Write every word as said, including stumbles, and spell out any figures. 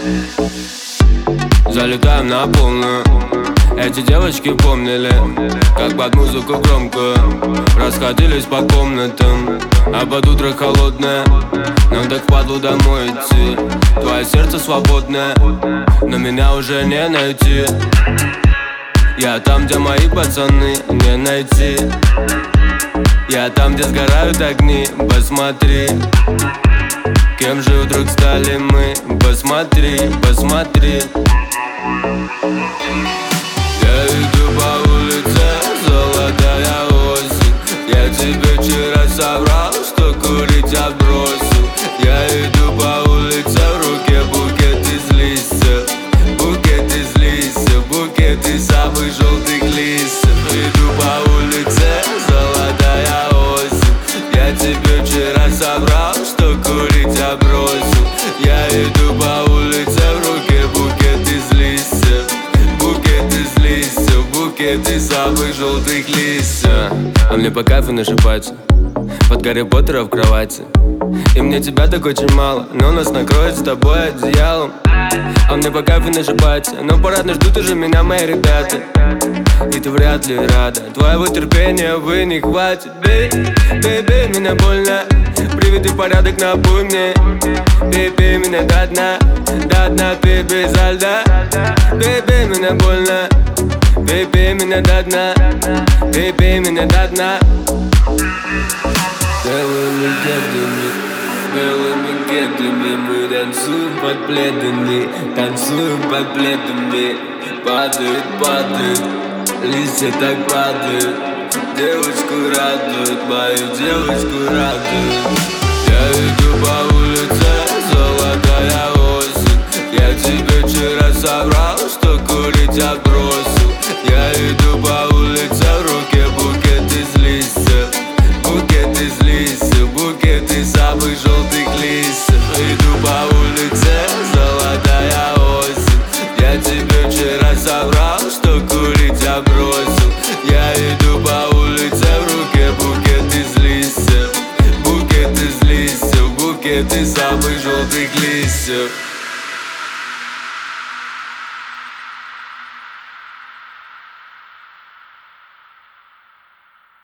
Залетаем на полную. Эти девочки помнили, как под музыку громко расходились по комнатам, а под утро холодное нам так впадло домой идти. Твое сердце свободное, но меня уже не найти. Я там, где мои пацаны, не найти. Я там, где сгорают огни, посмотри. Кем же вдруг стали мы? Посмотри, посмотри. Я иду по улице, золотая осень. Я тебе вчера соврал, что курить я бросил. Я иду по улице, в руке букет из листьев. Букет из листьев, букет из самых желтых листьев. Иду по улице, золотая осень. Я тебе вчера соврал, что курить я бросил. Я иду по улице, в руке букет из листьев. Букет из листьев, букет из самых желтых листьев. А мне по кайфу нашипать под Гарри Поттера в кровати. И мне тебя так очень мало, но нас накроет с тобой одеялом. А мне по кайфу нашипать, но парадно ждут уже меня мои ребята. И ты вряд ли рада, твоего терпения, увы, не хватит. Бей, бей, бей меня больно, приведи порядок на мне. Бей, бей меня до дна, до дна, бей, бей за льда. Бей, бей меня больно, бей, бей меня до дна. Бей, бей меня до дна. Белыми кедами, белыми кедами мы танцуем под пледами, танцуем под пледами. Падает, падает, листья так падают. Девочку радует, мою девочку радует. Я иду по улице, золотая осень. Я тебе вчера соврал, что курить я бросил. Я иду по улице, в руке букет из листьев. Букет из листьев, букет из самых желтых листьев. Иду по улице, золотая осень. Я тебе вчера соврал, что курить я бросил. Я иду по улице, в руке букет из листьев. Букет из листьев, букет из самых желтых листьев.